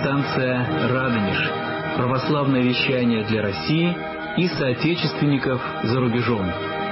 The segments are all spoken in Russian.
Радиостанция «Радонеж». Православное вещание для России и соотечественников за рубежом.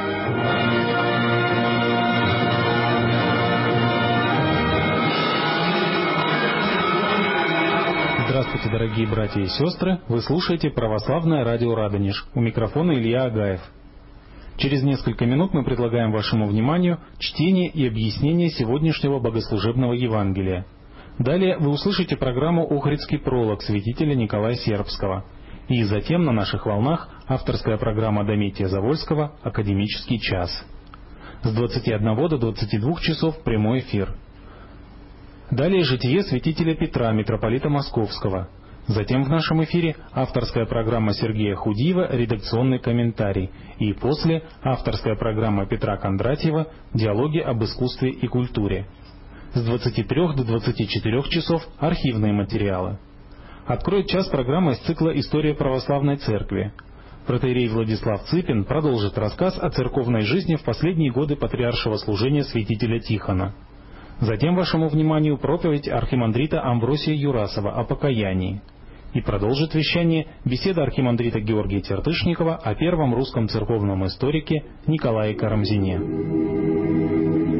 Здравствуйте, дорогие братья и сестры! Вы слушаете Православное радио «Радонеж». У микрофона Илья Агаев. Через несколько минут мы предлагаем вашему вниманию чтение и объяснение сегодняшнего богослужебного Евангелия. Далее вы услышите программу «Охридский пролог» святителя Николая Сербского. И затем на наших волнах авторская программа Дометия Завольского «Академический час». С 21 до 22 часов прямой эфир. Далее житие святителя Петра, митрополита Московского. Затем в нашем эфире авторская программа Сергея Худиева «Редакционный комментарий». И после авторская программа Петра Кондратьева «Диалоги об искусстве и культуре». С 23 до 24 часов архивные материалы. Откроет час программа из цикла «История православной церкви». Протоиерей Владислав Цыпин продолжит рассказ о церковной жизни в последние годы патриаршего служения святителя Тихона. Затем вашему вниманию проповедь архимандрита Амвросия Юрасова о покаянии. И продолжит вещание беседа архимандрита Георгия Тертышникова о первом русском церковном историке Николае Карамзине.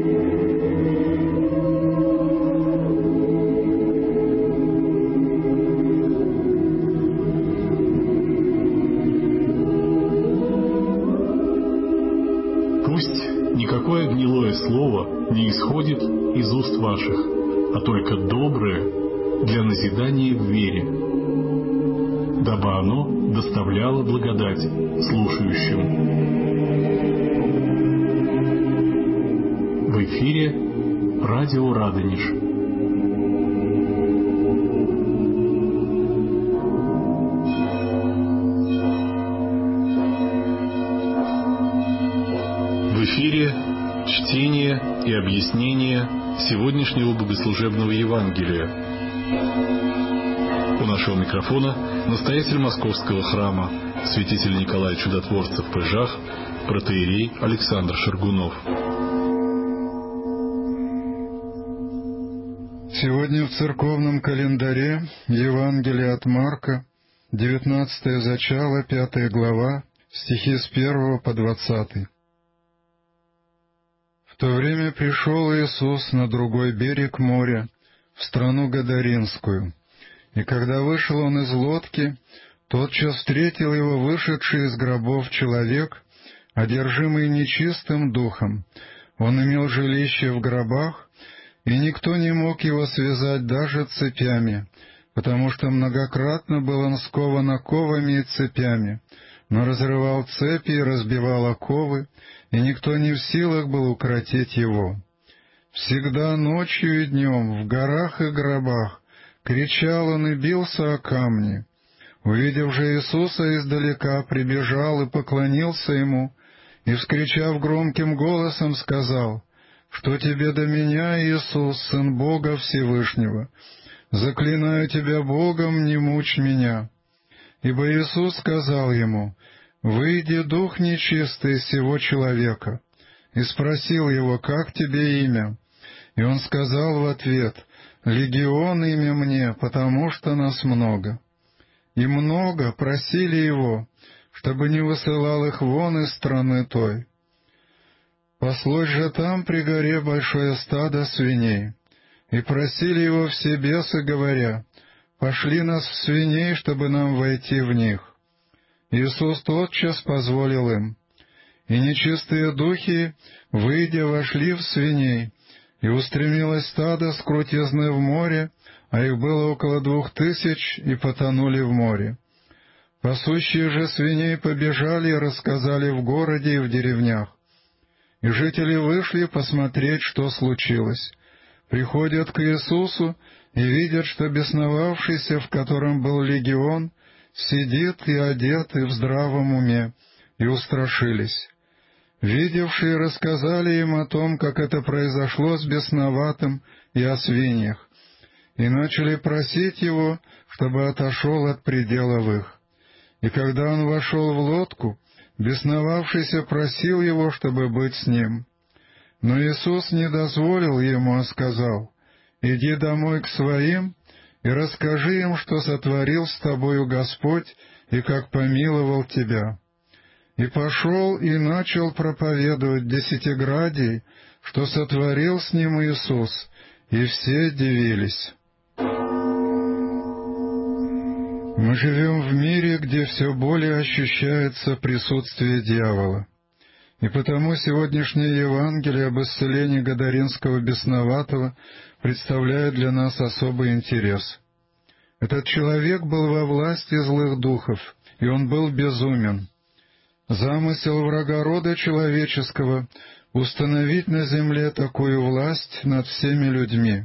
Никакое гнилое слово не исходит из уст ваших, а только доброе для назидания в вере, дабы оно доставляло благодать слушающим. В эфире радио «Радонеж». В эфире чтение и объяснение сегодняшнего богослужебного Евангелия. У нашего микрофона настоятель Московского храма, святитель Николай Чудотворца в Пыжах, протоиерей Александр Шаргунов. Сегодня в церковном календаре Евангелие от Марка, 19-е зачало, 5 глава, стихи с 1 по 20. В то время пришел Иисус на другой берег моря, в страну Гадаринскую. И когда вышел он из лодки, тотчас встретил его вышедший из гробов человек, одержимый нечистым духом. Он имел жилище в гробах, и никто не мог его связать даже цепями, потому что многократно был он скован оковами и цепями, но разрывал цепи и разбивал оковы, и никто не в силах был укротить его. Всегда ночью и днем в горах и гробах кричал он и бился о камни. Увидев же Иисуса издалека, прибежал и поклонился ему, и, вскричав громким голосом, сказал: «Что тебе до меня, Иисус, Сын Бога Всевышнего? Заклинаю тебя Богом, не мучь меня». Ибо Иисус сказал ему: «Выйди, дух нечистый из сего человека». И спросил его: «Как тебе имя?» И он сказал в ответ: «Легион имя мне, потому что нас много». И много просили его, чтобы не высылал их вон из страны той. Паслось же там при горе большое стадо свиней, и просили его все бесы, говоря: «Пошли нас в свиней, чтобы нам войти в них». Иисус тотчас позволил им. И нечистые духи, выйдя, вошли в свиней, и устремилось стадо с крутизны в море, а их было около 2000, и потонули в море. Пасущие же свиней побежали и рассказали в городе и в деревнях. И жители вышли посмотреть, что случилось. Приходят к Иисусу и видят, что бесновавшийся, в котором был легион, сидит и одет, и в здравом уме, и устрашились. Видевшие рассказали им о том, как это произошло с бесноватым и о свиньях, и начали просить его, чтобы отошел от пределов их. И когда он вошел в лодку, бесновавшийся просил его, чтобы быть с ним. Но Иисус не дозволил ему, а сказал: «Иди домой к своим и расскажи им, что сотворил с тобою Господь и как помиловал тебя». И пошел и начал проповедовать десятиградий, что сотворил с ним Иисус, и все дивились. Мы живем в мире, где все более ощущается присутствие дьявола. И потому сегодняшнее Евангелие об исцелении Гадаринского бесноватого представляет для нас особый интерес. Этот человек был во власти злых духов, и он был безумен. Замысел врага рода человеческого — установить на земле такую власть над всеми людьми.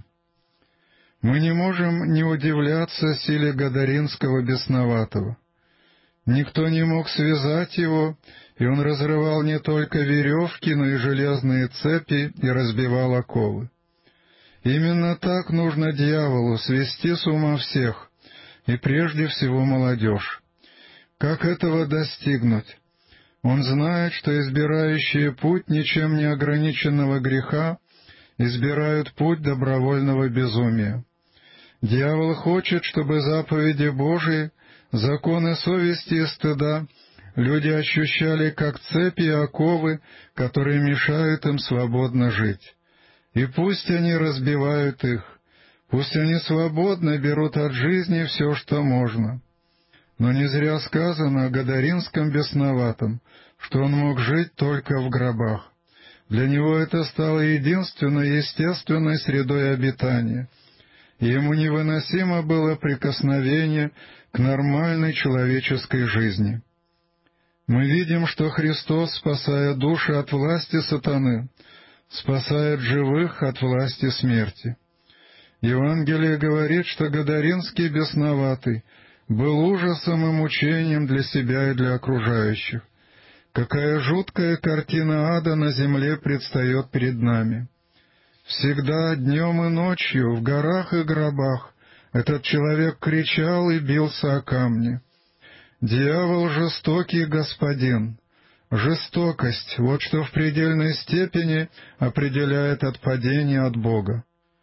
Мы не можем не удивляться силе Гадаринского бесноватого. Никто не мог связать его, и он разрывал не только веревки, но и железные цепи и разбивал оковы. Именно так нужно дьяволу — свести с ума всех, и прежде всего молодежь. Как этого достигнуть? Он знает, что избирающие путь ничем не ограниченного греха избирают путь добровольного безумия. Дьявол хочет, чтобы заповеди Божии, законы совести и стыда люди ощущали как цепи и оковы, которые мешают им свободно жить. И пусть они разбивают их, пусть они свободно берут от жизни все, что можно. Но не зря сказано о Гадаринском бесноватом, что он мог жить только в гробах. Для него это стало единственной естественной средой обитания, и ему невыносимо было прикосновение к нормальной человеческой жизни. Мы видим, что Христос, спасая души от власти сатаны, спасает живых от власти смерти. Евангелие говорит, что Гадаринский бесноватый был ужасом и мучением для себя и для окружающих. Какая жуткая картина ада на земле предстает перед нами. Всегда, днем и ночью, в горах и гробах, этот человек кричал и бился о камни. Дьявол — жестокий господин. Жестокость — вот что в предельной степени определяет отпадение от Бога.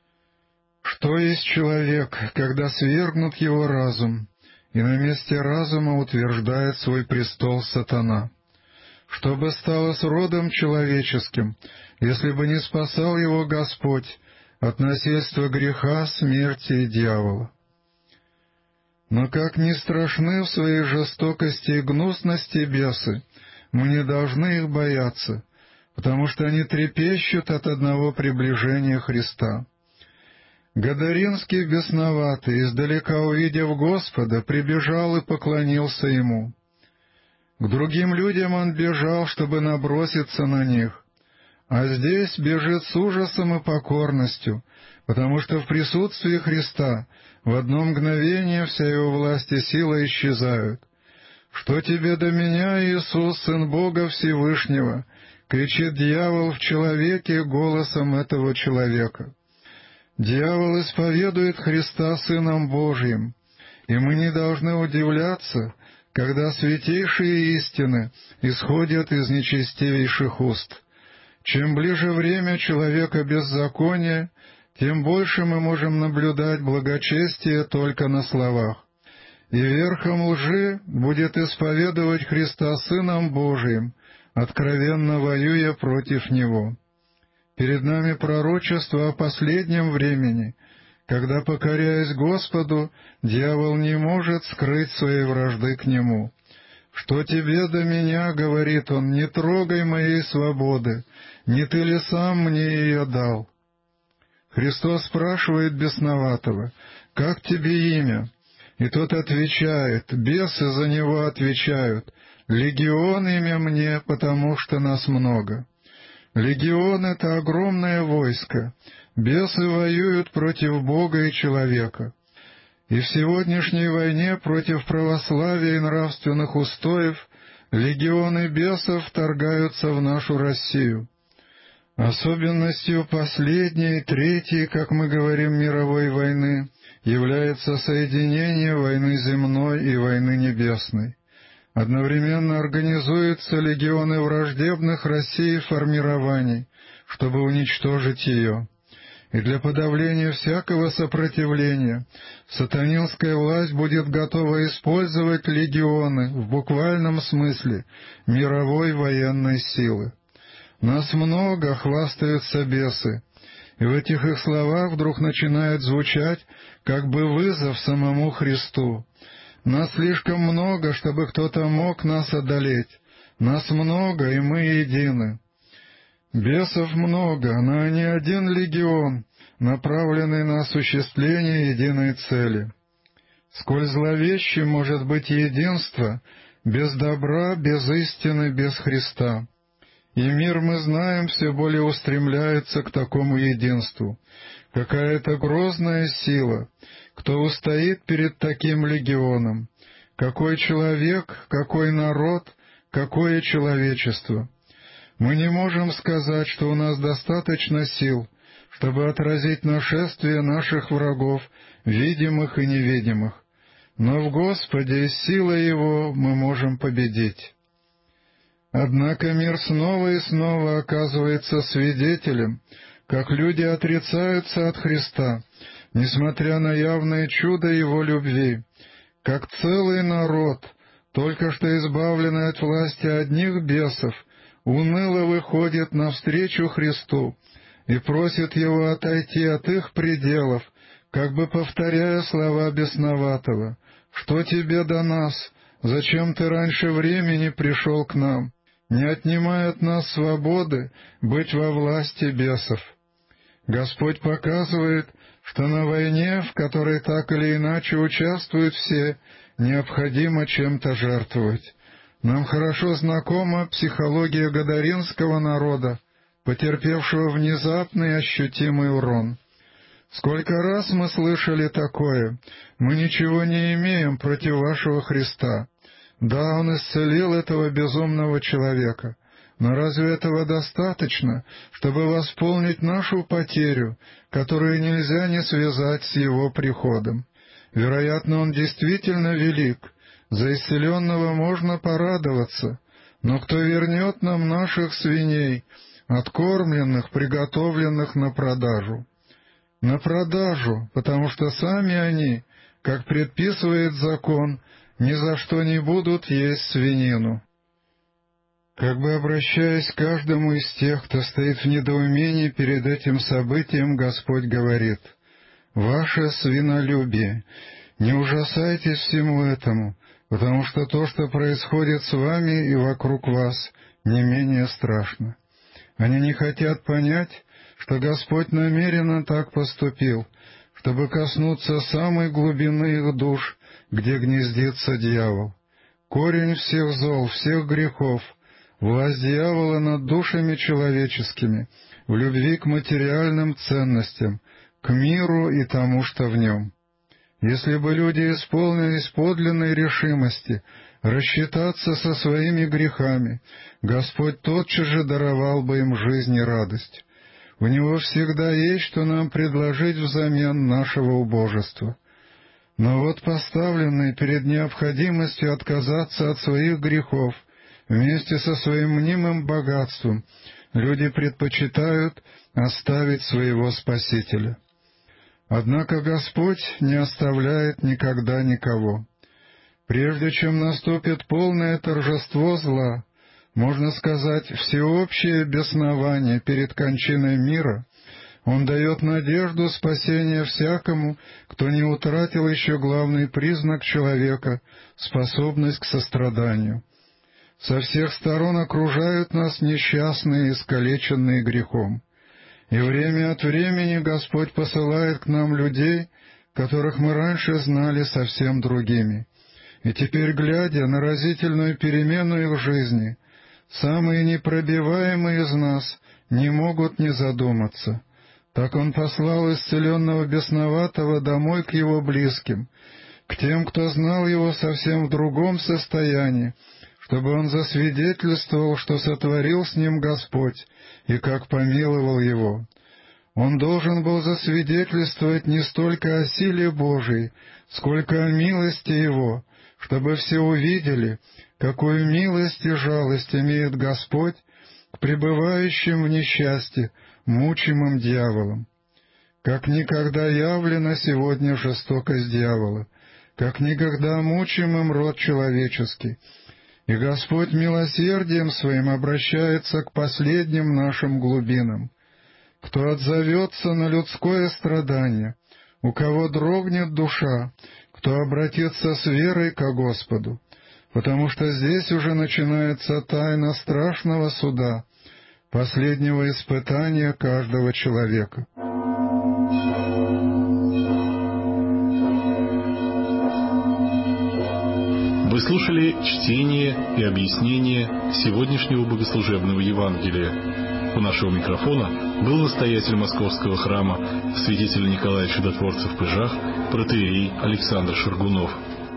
Что есть человек, когда свергнут его разум, и на месте разума утверждает свой престол сатана? Что бы стало с родом человеческим, если бы не спасал его Господь от насильства греха, смерти и дьявола? Но как ни страшны в своей жестокости и гнусности бесы, мы не должны их бояться, потому что они трепещут от одного приближения Христа. Гадаринский бесноватый, издалека увидев Господа, прибежал и поклонился Ему. К другим людям он бежал, чтобы наброситься на них, а здесь бежит с ужасом и покорностью, потому что в присутствии Христа в одно мгновение вся его власть и сила исчезают. «Что тебе до меня, Иисус, Сын Бога Всевышнего?» — кричит дьявол в человеке голосом этого человека. Дьявол исповедует Христа Сыном Божьим, и мы не должны удивляться, когда святейшие истины исходят из нечестивейших уст. Чем ближе время человека беззакония, тем больше мы можем наблюдать благочестие только на словах. И верхом лжи будет исповедовать Христа Сыном Божиим, откровенно воюя против Него. Перед нами пророчество о последнем времени, когда, покоряясь Господу, дьявол не может скрыть своей вражды к Нему. «Что тебе до меня, — говорит он, — не трогай моей свободы, не ты ли сам мне ее дал?» Христос спрашивает бесноватого: «Как тебе имя?» И тот отвечает, бесы за него отвечают: «Легион имя мне, потому что нас много». Легион — это огромное войско. Бесы воюют против Бога и человека. И в сегодняшней войне против православия и нравственных устоев легионы бесов вторгаются в нашу Россию. Особенностью последней, третьей, как мы говорим, мировой войны является соединение войны земной и войны небесной. Одновременно организуются легионы враждебных России формирований, чтобы уничтожить ее. и для подавления всякого сопротивления сатанинская власть будет готова использовать легионы в буквальном смысле мировой военной силы. Нас много, хвастаются бесы, и в этих их словах вдруг начинает звучать как бы вызов самому Христу. Нас слишком много, чтобы кто-то мог нас одолеть. Нас много, и мы едины. Бесов много, но не один легион, направленный на осуществление единой цели. Сколь зловещим может быть единство без добра, без истины, без Христа. И мир, мы знаем, все более устремляется к такому единству. Какая-то грозная сила, кто устоит перед таким легионом? Какой человек, какой народ, какое человечество? Мы не можем сказать, что у нас достаточно сил, чтобы отразить нашествие наших врагов, видимых и невидимых. Но в Господе силой Его мы можем победить. Однако мир снова и снова оказывается свидетелем, как люди отрицаются от Христа, несмотря на явное чудо Его любви, как целый народ, только что избавленный от власти одних бесов, уныло выходит навстречу Христу и просит Его отойти от их пределов, как бы повторяя слова бесноватого: «Что тебе до нас? Зачем ты раньше времени пришел к нам? Не отнимай от нас свободы быть во власти бесов». Господь показывает, что на войне, в которой так или иначе участвуют все, необходимо чем-то жертвовать. Нам хорошо знакома психология гадаринского народа, потерпевшего внезапный ощутимый урон. Сколько раз мы слышали такое: «Мы ничего не имеем против вашего Христа». Да, Он исцелил этого безумного человека, но разве этого достаточно, чтобы восполнить нашу потерю, которую нельзя не связать с Его приходом? Вероятно, Он действительно велик, за исцеленного можно порадоваться, но кто вернет нам наших свиней, откормленных, приготовленных на продажу? На продажу, потому что сами они, как предписывает закон, ни за что не будут есть свинину. Как бы обращаясь к каждому из тех, кто стоит в недоумении перед этим событием, Господь говорит: «Ваше свинолюбие, не ужасайтесь всему этому, потому что то, что происходит с вами и вокруг вас, не менее страшно». Они не хотят понять, что Господь намеренно так поступил, чтобы коснуться самой глубины их душ, где гнездится дьявол. Корень всех зол, всех грехов, власть дьявола над душами человеческими, в любви к материальным ценностям, к миру и тому, что в нем. Если бы люди исполнились подлинной решимости рассчитаться со своими грехами, Господь тотчас же даровал бы им жизнь и радость. У Него всегда есть, что нам предложить взамен нашего убожества. Но вот поставленные перед необходимостью отказаться от своих грехов вместе со своим мнимым богатством, люди предпочитают оставить своего Спасителя. Однако Господь не оставляет никогда никого. Прежде чем наступит полное торжество зла, можно сказать, всеобщее беснование перед кончиной мира, Он дает надежду спасения всякому, кто не утратил еще главный признак человека — способность к состраданию. Со всех сторон окружают нас несчастные, искалеченные грехом. И время от времени Господь посылает к нам людей, которых мы раньше знали совсем другими. И теперь, глядя на разительную перемену их жизни, самые непробиваемые из нас не могут не задуматься. Так Он послал исцеленного бесноватого домой к его близким, к тем, кто знал его совсем в другом состоянии, чтобы он засвидетельствовал, что сотворил с ним Господь и как помиловал его. Он должен был засвидетельствовать не столько о силе Божией, сколько о милости Его, чтобы все увидели, какую милость и жалость имеет Господь к пребывающим в несчастье, мучимым дьяволом. как никогда явлена сегодня жестокость дьявола, как никогда мучимым род человеческий. И Господь милосердием Своим обращается к последним нашим глубинам. Кто отзовется на людское страдание, у кого дрогнет душа, кто обратится с верой ко Господу, потому что здесь уже начинается тайна страшного суда, последнего испытания каждого человека. Вы слушали чтение и объяснение сегодняшнего богослужебного Евангелия. У нашего микрофона был настоятель Московского храма святитель Николай Чудотворцев в Пыжах, протоиерей Александр Шаргунов.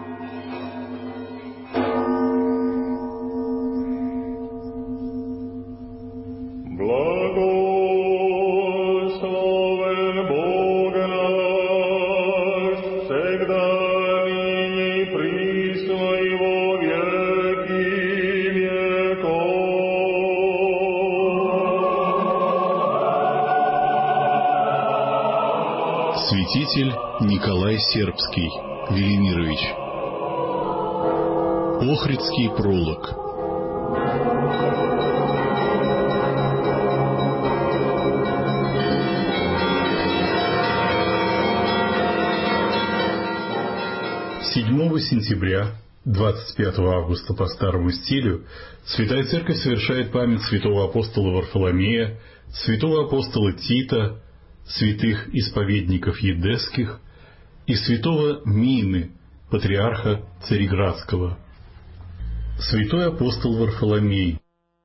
Святитель Николай Сербский Велимирович. Охридский пролог. Седьмого сентября, 25 августа по старому стилю, Святая Церковь совершает память святого апостола Варфоломея, святого апостола Тита, святых исповедников Едесских и святого Мины, патриарха Цареградского. Святой апостол Варфоломей.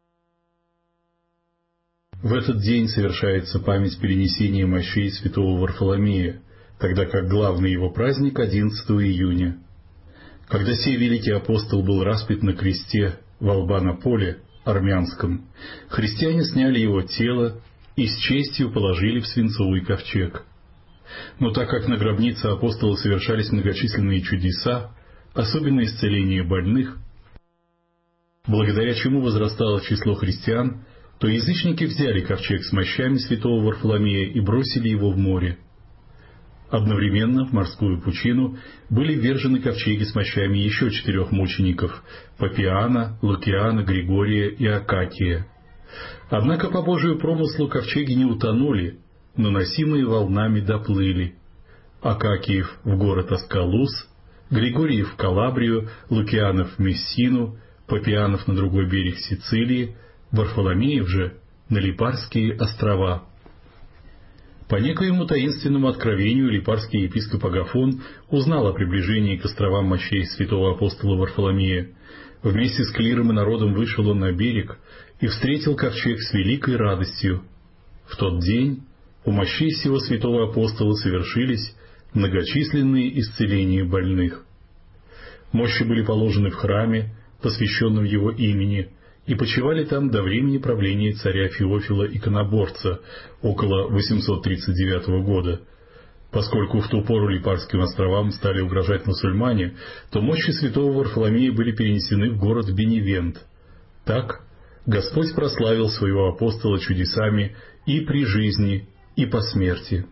В этот день совершается память перенесения мощей святого Варфоломея, тогда как главный его праздник 11 июня. Когда сей великий апостол был распят на кресте в Албано-Поле, армянском, христиане сняли его тело и с честью положили в свинцовый ковчег. Но так как на гробнице апостола совершались многочисленные чудеса, особенно исцеление больных, благодаря чему возрастало число христиан, то язычники взяли ковчег с мощами святого Варфоломея и бросили его в море. Одновременно в морскую пучину были ввержены ковчеги с мощами еще 4 мучеников – Папиана, Лукиана, Григория и Акакия. Однако по Божию промыслу ковчеги не утонули, но носимые волнами доплыли. Акакиев в город Аскалус, Григорьев в Калабрию, Лукианов в Мессину, Папианов на другой берег Сицилии, Варфоломеев же на Липарские острова. По некоему таинственному откровению липарский епископ Агафон узнал о приближении к островам мощей святого апостола Варфоломея. Вместе с клиром и народом вышел он на берег и встретил ковчег с великой радостью. В тот день у мощей сего святого апостола совершились многочисленные исцеления больных. Мощи были положены в храме, посвященном его имени, и почивали там до времени правления царя Феофила Иконоборца, около 839 года. Поскольку в ту пору Липарским островам стали угрожать мусульмане, то мощи святого Варфоломея были перенесены в город Беневент. Так Господь прославил своего апостола чудесами и при жизни, и по смерти.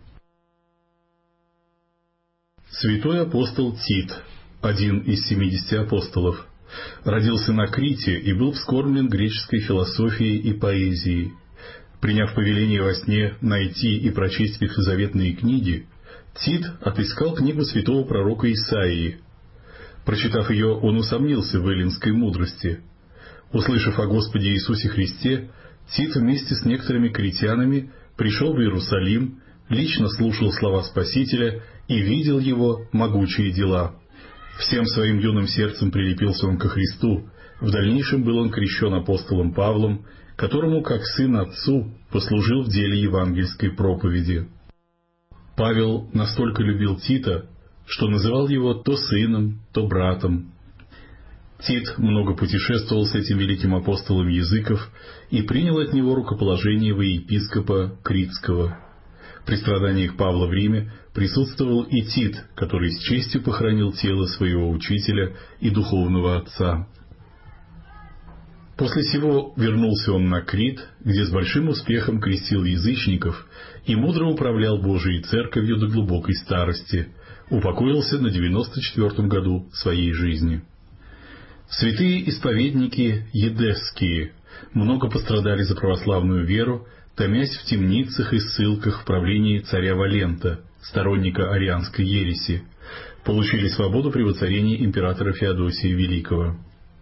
Святой апостол Тит, один из 70 апостолов, родился на Крите и был вскормлен греческой философией и поэзией. Приняв повеление во сне найти и прочесть ветхозаветные книги, Тит отыскал книгу святого пророка Исаии. Прочитав ее, он усомнился в эллинской мудрости. Услышав о Господе Иисусе Христе, Тит вместе с некоторыми критянами пришел в Иерусалим, лично слушал слова Спасителя и видел Его могучие дела. Всем своим юным сердцем прилепился он ко Христу. В дальнейшем был он крещен апостолом Павлом, которому, как сын отцу, послужил в деле евангельской проповеди. Павел настолько любил Тита, что называл его то сыном, то братом. Тит много путешествовал с этим великим апостолом языков и принял от него рукоположение во епископа Критского. При страданиях Павла в Риме присутствовал и Тит, который с честью похоронил тело своего учителя и духовного отца. После сего вернулся он на Крит, где с большим успехом крестил язычников и мудро управлял Божией Церковью до глубокой старости, упокоился на 94-м году своей жизни. Святые исповедники едесские много пострадали за православную веру, томясь в темницах и ссылках в правлении царя Валента, сторонника арианской ереси, получили свободу при воцарении императора Феодосия Великого.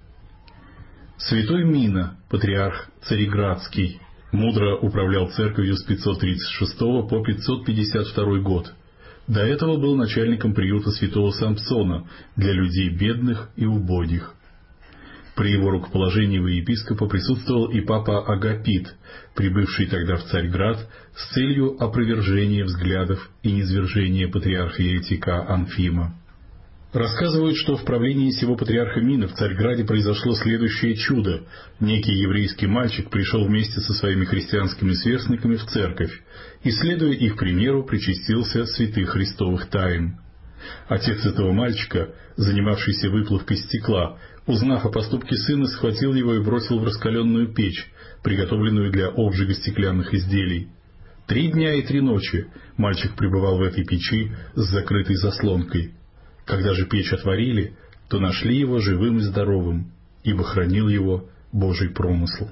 Святой Мина, патриарх Цареградский, мудро управлял церковью с 536 по 552 год. До этого был начальником приюта святого Самсона для людей бедных и убогих. При его рукоположении во епископа присутствовал и папа Агапит, прибывший тогда в Царьград с целью опровержения взглядов и низвержения патриарха-еретика Анфима. Рассказывают, что в правлении сего патриарха Мина в Царьграде произошло следующее чудо. Некий еврейский мальчик пришел вместе со своими христианскими сверстниками в церковь и, следуя их примеру, причастился святых христовых тайн. Отец этого мальчика, занимавшийся выплавкой стекла, узнав о поступке сына, схватил его и бросил в раскаленную печь, приготовленную для обжига стеклянных изделий. 3 дня и 3 ночи мальчик пребывал в этой печи с закрытой заслонкой. Когда же печь отворили, то нашли его живым и здоровым, ибо хранил его Божий промысл.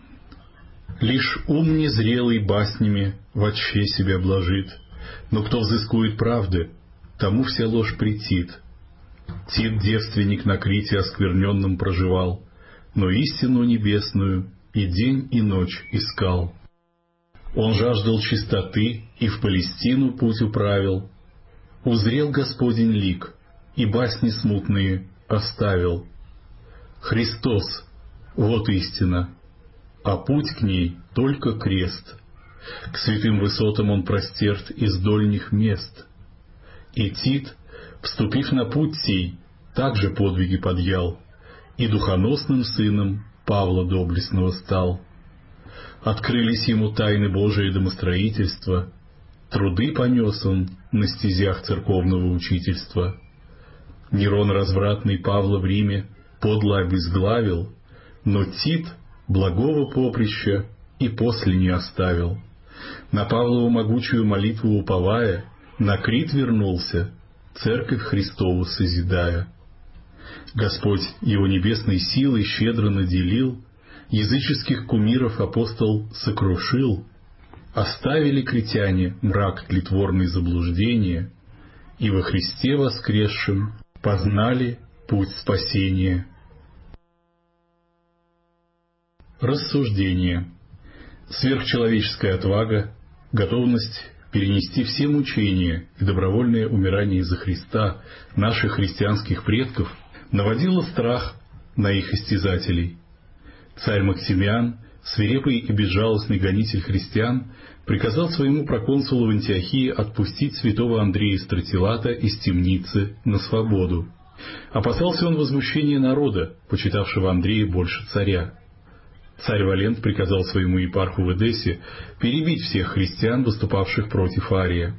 Лишь ум незрелый баснями вотще себя блажит, но кто взыскует правды, тому вся ложь претит. Тит девственник на Крите оскверненном проживал, но истину небесную и день и ночь искал. Он жаждал чистоты и в Палестину путь управил. Узрел Господень лик, и басни смутные оставил. Христос — вот истина, а путь к ней только крест. К святым высотам он простерт из дольних мест. И Тит, вступив на путь сей, также подвиги подъял, и духоносным сыном Павла доблестного стал. Открылись ему тайны Божие домостроительства, труды понес он на стезях церковного учительства. Нерон развратный Павла в Риме подло обезглавил, но Тит благого поприща и после не оставил. На Павлову могучую молитву уповая, на Крит вернулся, церковь Христову созидая. Господь его небесной силой щедро наделил, языческих кумиров апостол сокрушил, оставили критяне мрак тлетворной заблуждения, и во Христе воскресшем познали путь спасения. Рассуждение. Сверхчеловеческая отвага, готовность перенести все мучения и добровольное умирание за Христа наших христианских предков наводила страх на их истязателей. Царь Максимиан, свирепый и безжалостный гонитель христиан, приказал своему проконсулу в Антиохии отпустить святого Андрея Стратилата из темницы на свободу. Опасался он возмущения народа, почитавшего Андрея больше царя. Царь Валент приказал своему епарху в Эдессе перебить всех христиан, выступавших против Ария.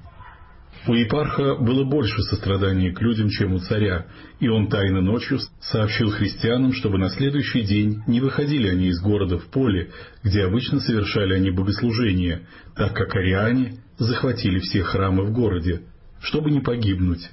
У епарха было больше сострадания к людям, чем у царя, и он тайно ночью сообщил христианам, чтобы на следующий день не выходили они из города в поле, где обычно совершали они богослужения, так как ариане захватили все храмы в городе, чтобы не погибнуть.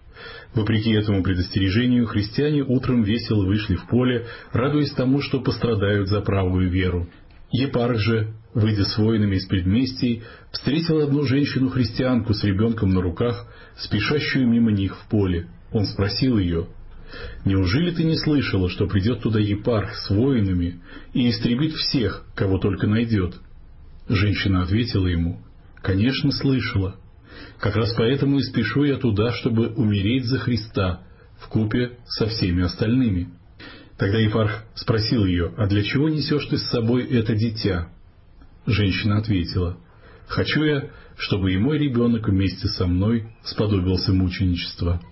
Вопреки этому предостережению, христиане утром весело вышли в поле, радуясь тому, что пострадают за правую веру. Епарх же, выйдя с воинами из предместий, встретил одну женщину-христианку с ребенком на руках, спешащую мимо них в поле. Он спросил ее: «Неужели ты не слышала, что придет туда епарх с воинами и истребит всех, кого только найдет?» Женщина ответила ему: «Конечно, слышала. Как раз поэтому и спешу я туда, чтобы умереть за Христа вкупе со всеми остальными». Тогда епарх спросил ее: «А для чего несешь ты с собой это дитя?» Женщина ответила: «Хочу я, чтобы и мой ребенок вместе со мной сподобился мученичества».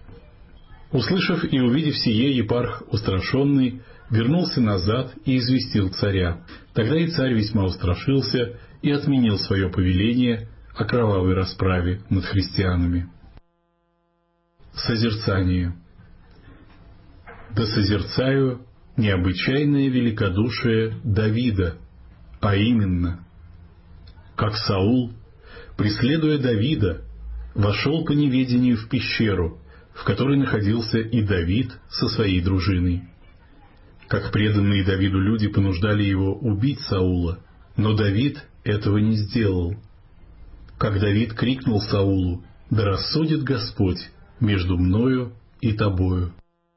Услышав и увидев сие, епарх, устрашенный, вернулся назад и известил царя. Тогда и царь весьма устрашился и отменил свое повеление о кровавой расправе над христианами. Созерцание. «Да созерцаю необычайное великодушие Давида, а именно, как Саул, преследуя Давида, вошел по неведению в пещеру, в которой находился и Давид со своей дружиной. Как преданные Давиду люди понуждали его убить Саула, но Давид этого не сделал. Как Давид крикнул Саулу: «Да рассудит Господь между мною и тобою».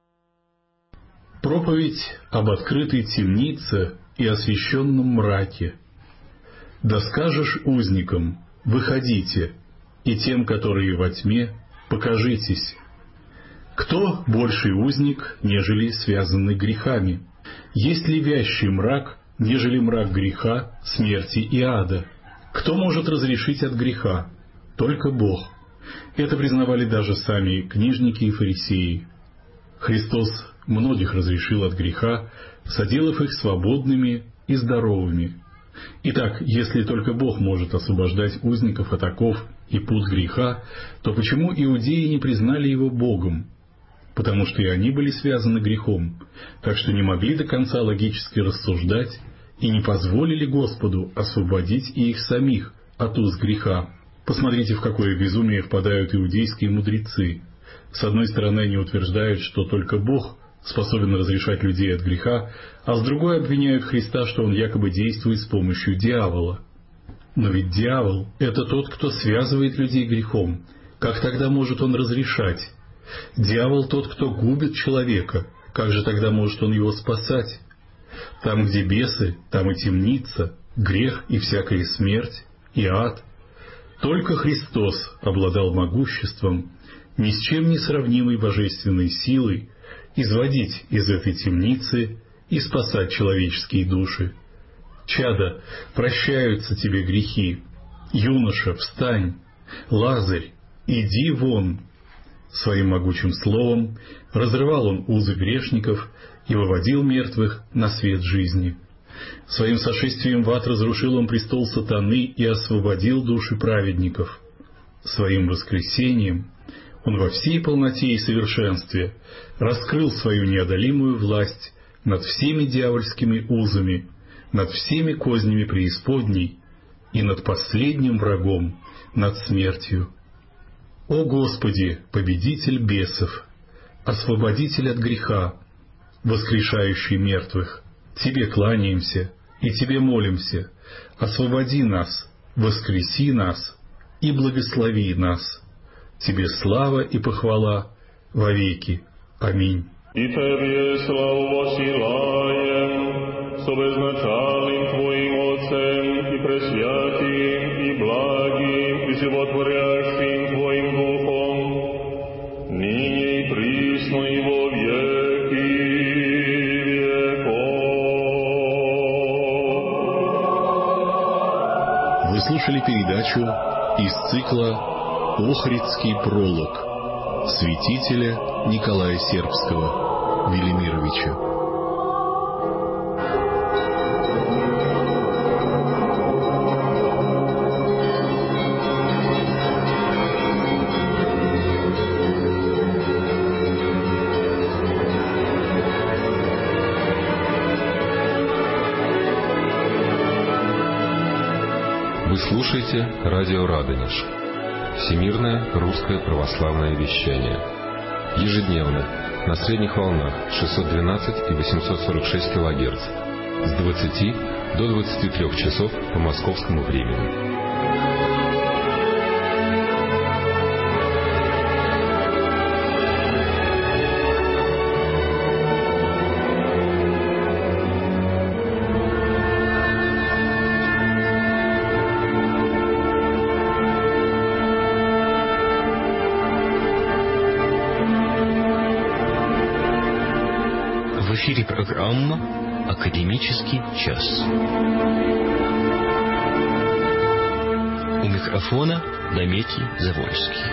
Проповедь об открытой темнице и освященном мраке. «Да скажешь узникам: выходите, и тем, которые во тьме, покажитесь. Кто больший узник, нежели связанный грехами? Есть ли вящий мрак, нежели мрак греха, смерти и ада? Кто может разрешить от греха? Только Бог». Это признавали даже сами книжники и фарисеи. Христос многих разрешил от греха, соделав их свободными и здоровыми. Итак, если только Бог может освобождать узников от оков и пут греха, то почему иудеи не признали Его Богом? Потому что и они были связаны грехом, так что не могли до конца логически рассуждать и не позволили Господу освободить и их самих от уз греха. Посмотрите, в какое безумие впадают иудейские мудрецы. С одной стороны, они утверждают, что только Бог способен разрешать людей от греха, а с другой обвиняют Христа, что Он якобы действует с помощью дьявола. Но ведь дьявол — это тот, кто связывает людей грехом. Как тогда может он разрешать? Дьявол — тот, кто губит человека. Как же тогда может он его спасать? Там, где бесы, там и темница, грех и всякая смерть, и ад. Только Христос обладал могуществом, ни с чем не сравнимой божественной силой, изводить из этой темницы и спасать человеческие души. Чадо, прощаются тебе грехи. Юноша, встань. Лазарь, иди вон. Своим могучим словом разрывал он узы грешников и выводил мертвых на свет жизни. Своим сошествием в ад разрушил он престол сатаны и освободил души праведников. Своим воскресением он во всей полноте и совершенстве раскрыл свою неодолимую власть над всеми дьявольскими узами, над всеми кознями преисподней и над последним врагом, над смертью. О Господи, победитель бесов, освободитель от греха, воскрешающий мертвых, Тебе кланяемся и Тебе молимся, освободи нас, воскреси нас и благослови нас. Тебе слава и похвала вовеки. Аминь. И Тебе славу посылаем, с обезначальным Твоим Отцем и пресвятым, и благим, и животворящим Твоим Духом, ныне и присно и во веки веков. Вы слушали передачу из цикла «Охридский пролог» святителя Николая Сербского Велимировича. Вы слушаете радио Радонеж. Всемирное русское православное вещание. Ежедневно на средних волнах 612 и 846 кГц с 20 до 23 часов по московскому времени. В эфире программа «Академический час». У микрофона Дмитрий Завольский.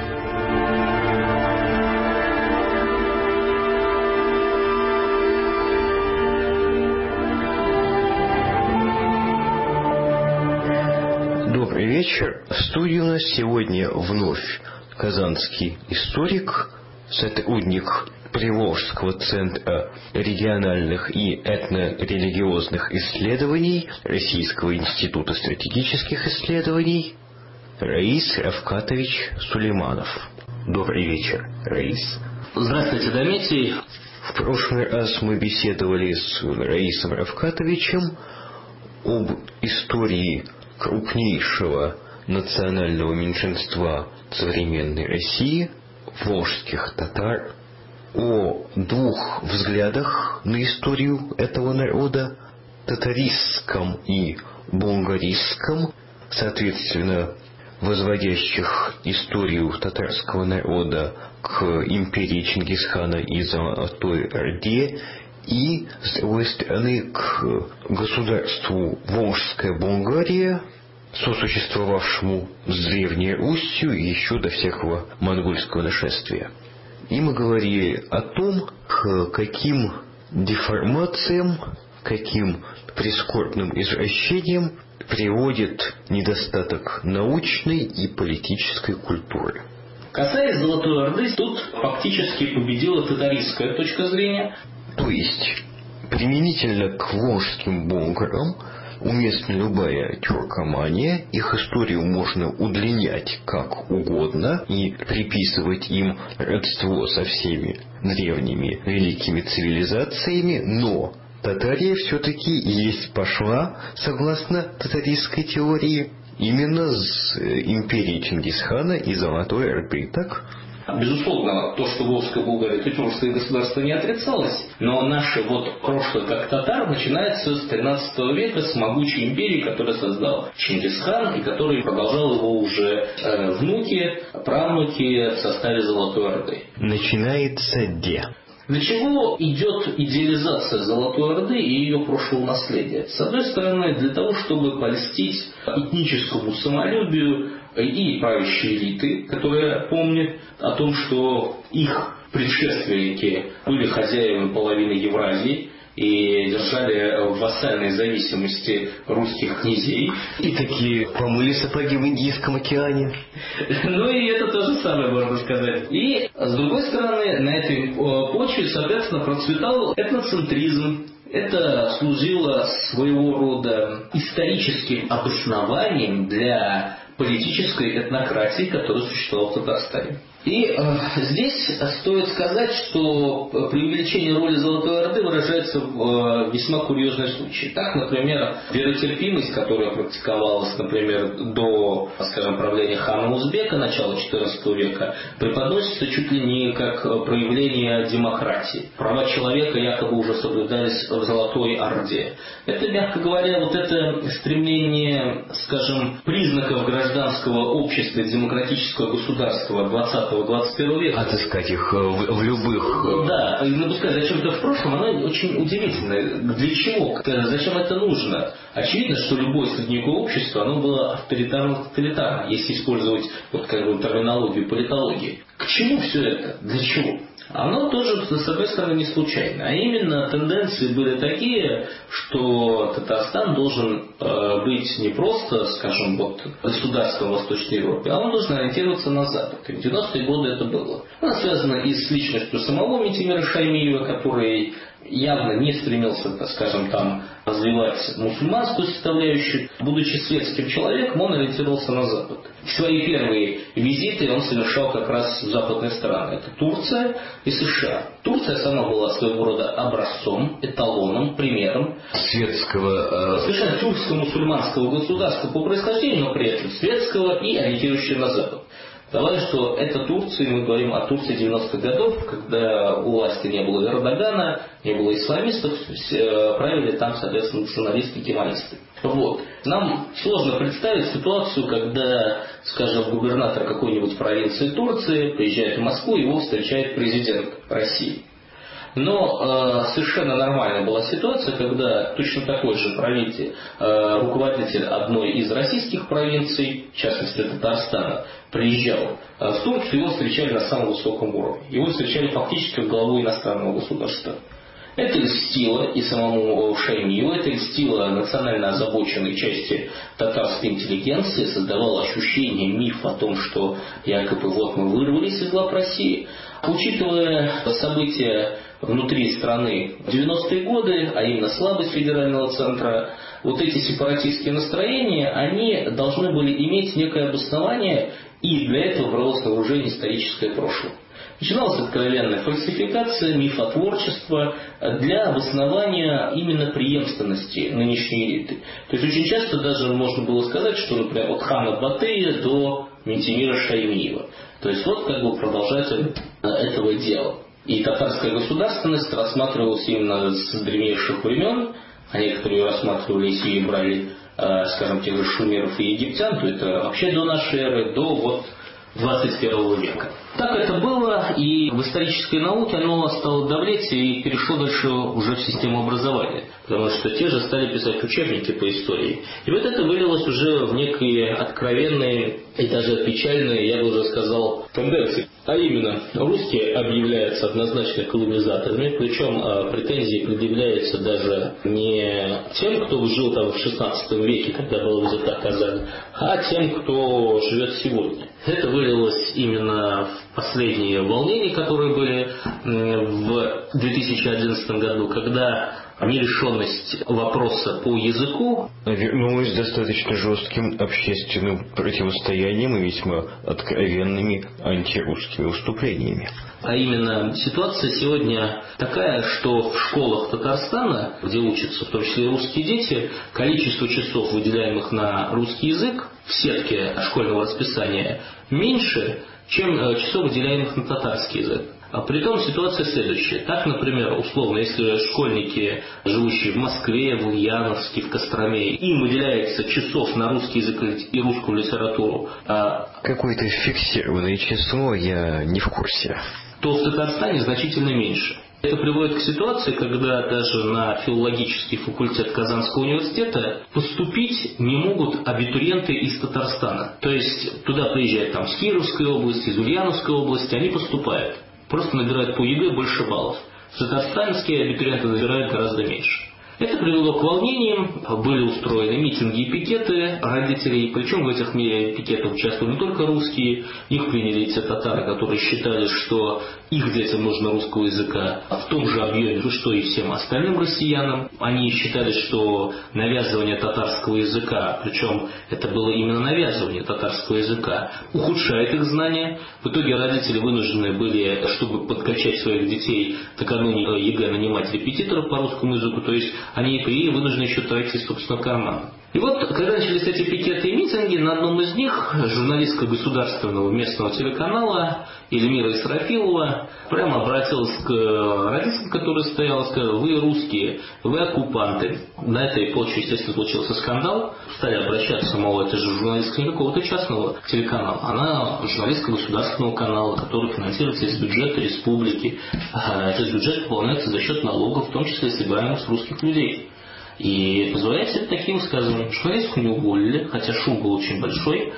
Добрый вечер. В студии у нас сегодня вновь казанский историк сотрудник Приволжского центра региональных и этнорелигиозных исследований Российского института стратегических исследований Раис Равкатович Сулейманов. Добрый вечер, Раис. Здравствуйте, Дометий. В прошлый раз мы беседовали с Раисом Равкатовичем об истории крупнейшего национального меньшинства современной России, волжских татар, о двух взглядах на историю этого народа, татаристском и болгаристском, соответственно, возводящих историю татарского народа к империи Чингисхана и Золотой Орде, и, с другой стороны, к государству Волжская Болгария, сосуществовавшему с Древней Русью еще до всякого монгольского нашествия. И мы говорили о том, к каким деформациям, каким прискорбным извращениям приводит недостаток научной и политической культуры. Касаясь Золотой Орды, тут фактически победила татаристская точка зрения. То есть, применительно к волжским болгарам уместна любая тюркомания, их историю можно удлинять как угодно и приписывать им родство со всеми древними великими цивилизациями, но Татария все-таки есть пошла, согласно татаристской теории, именно с империи Чингисхана и Золотой Орды, так? Безусловно, то, что Волжская Болгария, это тюркское государство, не отрицалось, но наше прошлое как татар начинается с 13 века, с могучей империи, которую создал Чингисхан, и который продолжал его уже внуки, правнуки в составе Золотой Орды. Начинается где? Для чего идет идеализация Золотой Орды и ее прошлого наследия? С одной стороны, для того, чтобы польстить этническому самолюбию и правящей элиты, которая помнит о том, что их предшественники были хозяевами половины Евразии и держали в вассальной зависимости русских князей. И такие помыли сапоги в Индийском океане. Ну и это то же самое можно сказать. И с другой стороны, на этой почве, соответственно, процветал этноцентризм. Это служило своего рода историческим обоснованием для политической этнократии, которая существовала в Татарстане. И здесь стоит сказать, что преувеличение роли Золотой Орды выражается в весьма курьезные случаи. Так, например, веротерпимость, которая практиковалась, например, до, скажем, правления хана Узбека, начала XIV века, преподносится чуть ли не как проявление демократии. Права человека якобы уже соблюдались в Золотой Орде. Это, мягко говоря, вот это стремление, скажем, признаков гражданского общества и демократического государства 20-21 века. Отыскать их в любых... Да, и напускать зачем-то в прошлом, оно очень удивительно. Для чего? Зачем это нужно? Очевидно, что любое средневековое общество, оно было авторитарно, если использовать терминологию политологии. К чему все это? Для чего? Оно тоже, с одной стороны, не случайно. А именно, тенденции были такие, что Татарстан должен быть не просто, скажем, государством Восточной Европы, а он должен ориентироваться на Запад. И в 90-е годы это было. Оно связано и с личностью самого Митимира Шаймиева, который явно не стремился, скажем, развивать мусульманскую составляющую. Будучи светским человеком, он ориентировался на Запад. Свои первые визиты он совершал как раз в западные страны. Это Турция и США. Турция сама была своего рода образцом, эталоном, примером светского... совершенно тюркско-мусульманского государства по происхождению, но при этом светского и ориентирующего на Запад. Давай, что это Турция, мы говорим о Турции 90-х годов, когда у власти не было Эрдогана, не было исламистов, правили там, соответственно, националисты и кемалисты. Нам сложно представить ситуацию, когда, скажем, губернатор какой-нибудь провинции Турции приезжает в Москву, и его встречает президент России. Но совершенно нормальная была ситуация, когда точно такой же руководитель одной из российских провинций, в частности Татарстана, приезжал в Турцию, его встречали на самом высоком уровне. Его встречали фактически как главу иностранного государства. Это льстило и самому Шаймиеву, это льстило национально озабоченной части татарской интеллигенции, создавало ощущение, миф о том, что якобы вот мы вырвались из лап России. Учитывая события внутри страны в 90-е годы, а именно слабость федерального центра, вот эти сепаратистские настроения, они должны были иметь некое обоснование, и для этого бралось на вооружение историческое прошлое. Начиналась откровенная фальсификация, мифотворчество для обоснования именно преемственности нынешней элиты. То есть очень часто даже можно было сказать, что, например, от хана Батыя до Ментимира Шаймиева. То есть вот как бы продолжатель этого дела. И татарская государственность рассматривалась именно с древнейших времен, а некоторые рассматривались и брали, скажем, тех же шумеров и египтян, то это вообще до нашей эры, до вот 21 века. Так это было, и в исторической науке оно стало давлеть и перешло дальше уже в систему образования, потому что те же стали писать учебники по истории. И вот это вылилось уже в некие откровенные и даже печальные, я бы уже сказал, тенденции. А именно, русские объявляются однозначно колонизаторами, причем претензии предъявляются даже не тем, кто жил там в XVI веке, когда была взята Казань, а тем, кто живет сегодня. Это вылилось именно в последние волнения, которые были в 2011 году, когда нерешенность вопроса по языку вернулась достаточно жестким общественным противостоянием и весьма откровенными антирусскими выступлениями. А именно, ситуация сегодня такая, что в школах Татарстана, где учатся в том числе и русские дети, количество часов, выделяемых на русский язык в сетке школьного расписания, меньше, чем часов, выделяемых на татарский язык. А при том ситуация следующая. Так, например, условно, если школьники, живущие в Москве, в Ульяновске, в Костроме, им выделяется часов на русский язык и русскую литературу. Какое-то фиксированное число, я не в курсе. То в Татарстане значительно меньше. Это приводит к ситуации, когда даже на филологический факультет Казанского университета поступить не могут абитуриенты из Татарстана. То есть туда приезжают там, с Кировской области, из Ульяновской области, они поступают. Просто набирают по ЕГЭ больше баллов. Татарстанские абитуриенты набирают гораздо меньше. Это привело к волнениям, были устроены митинги и пикеты родителей, причем в этих пикетах участвовали не только русские, их приняли те татары, которые считали, что их детям нужно русского языка в том же объеме, что и всем остальным россиянам. Они считали, что навязывание татарского языка, причем это было именно навязывание татарского языка, ухудшает их знания. В итоге родители вынуждены были, чтобы подкачать своих детей, накануне ЕГЭ нанимать репетиторов по русскому языку, то есть они вынуждены еще тратить из собственного кармана. И вот, когда начались эти пикеты и митинги, на одном из них журналистка государственного местного телеканала Эльмира Исрафилова прямо обратилась к родителям, которые стояли, сказала: вы русские, вы оккупанты. На этой почве, естественно, случился скандал. Стали обращаться, мол, это же журналистка не какого-то частного телеканала, она журналистка государственного канала, который финансируется из бюджета республики. Этот бюджет выполняется за счет налогов, в том числе собираемых с русских людей. И позволяет себе такие высказывания. Журналистку не уволили, хотя шум был очень большой.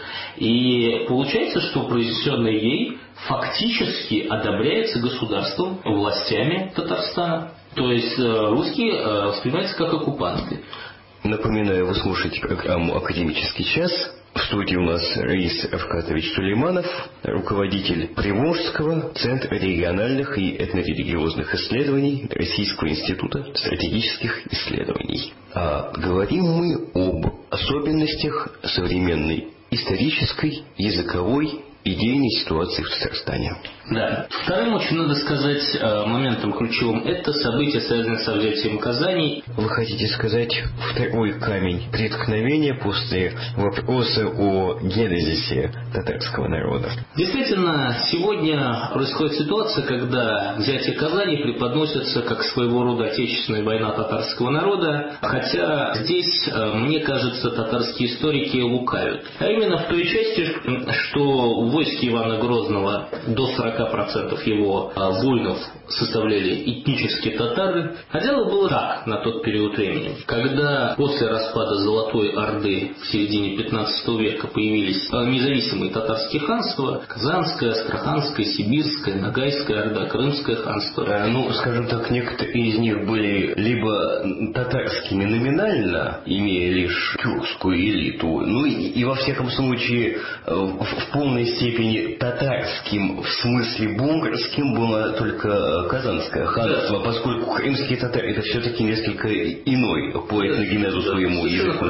И получается, что произнесенное ей фактически одобряется государством, властями Татарстана. То есть русские воспринимаются как оккупанты. Напоминаю, вы слушаете программу «Академический час». В студии у нас Раис Равкатович Сулейманов, руководитель Приволжского центра региональных и этнорелигиозных исследований Российского института стратегических исследований. А говорим мы об особенностях современной исторической, языковой, идейной ситуации в Татарстане. Да. Вторым, очень надо сказать, моментом ключевым, это события, связанные с взятием Казани. Вы хотите сказать второй камень преткновения после вопроса о генезисе татарского народа? Действительно, сегодня происходит ситуация, когда взятие Казани преподносится как своего рода отечественная война татарского народа, хотя здесь, мне кажется, татарские историки лукавят. А именно в той части, что в войске Ивана Грозного до 40% его воинов составляли этнические татары. А дело было так на тот период времени. Когда после распада Золотой Орды в середине 15 века появились независимые татарские ханства, Казанское, Астраханское, Сибирское, Ногайская Орда, Крымское ханство. Скажем так, некоторые из них были либо татарскими номинально, имея лишь тюркскую элиту, и во всяком случае в полной степени татарским, в смысле бунгарским, было только Казанское ханство, поскольку крымские татары это все-таки несколько иной по этногенезу своему языку